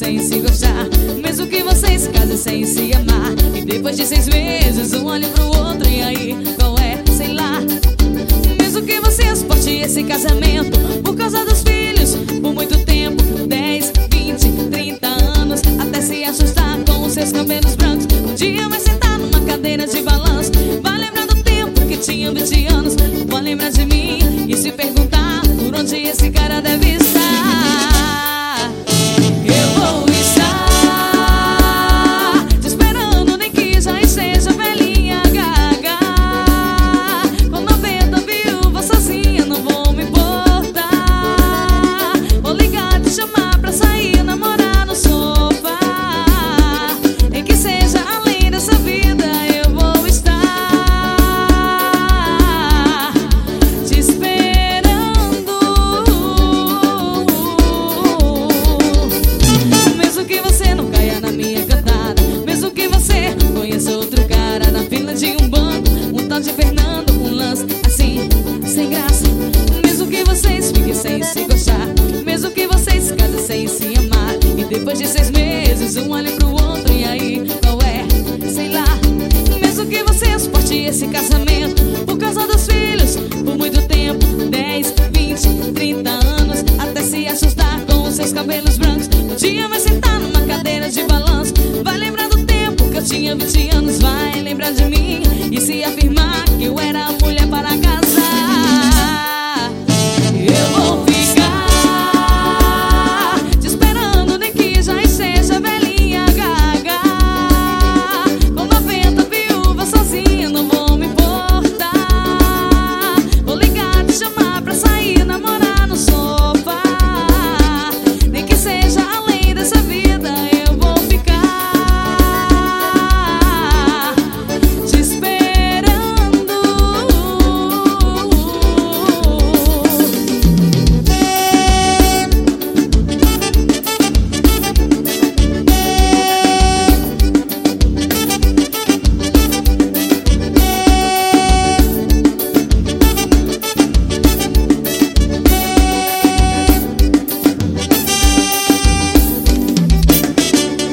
sem se gostar, mesmo que vocês se casem sem se amar. E depois de 6 meses um olha pro outro, e aí, qual é? Sei lá. Mesmo que vocês suportem esse casamento por causa dos filhos, por muito tempo, 10, 20, 30 anos, até se assustar com os seus cabelos brancos. Um dia vai sentar numa cadeira de balanço, vai lembrar do tempo que tinha 20 anos, vai lembrar de mim e se perguntar por onde esse cara deve estar. Eu vou estar te esperando, nem que já esteja velhinha gaga, com 90 viúvas sozinha, não vou me importar. Vou ligar, te chamar pra sair, namorar no sofá, nem que seja além dessa vida. Eu vou estar te esperando, mesmo que você não caia na minha cantada, mesmo que você conheça outro cara na fila de um banco, um tal de Fernando, um lance assim, sem graça. Mesmo que vocês fiquem sem se gostar, mesmo que vocês se casem sem se amar, e depois de 6 meses um olha pro outro, e aí, qual é? Sei lá. Mesmo que você suporte esse casamento por causa dos filhos, por muito tempo, 10, 20, 30 anos, até se assustar com os seus cabelos brancos. Um dia vai sentar numa cadeira de balanço, vai lembrar do tempo que eu tinha 20 anos,